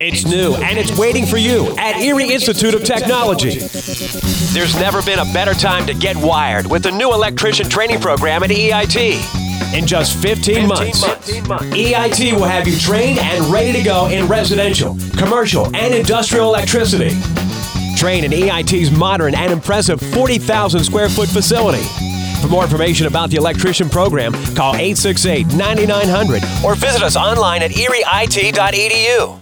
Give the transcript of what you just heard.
It's new, and it's waiting for you at Erie Institute of Technology. There's never been a better time to get wired with the new electrician training program at EIT. In just 15 months, EIT will have you trained and ready to go in residential, commercial, and industrial electricity. Train in EIT's modern and impressive 40,000 square foot facility. For more information about the electrician program, call 868-9900 or visit us online at erieit.edu.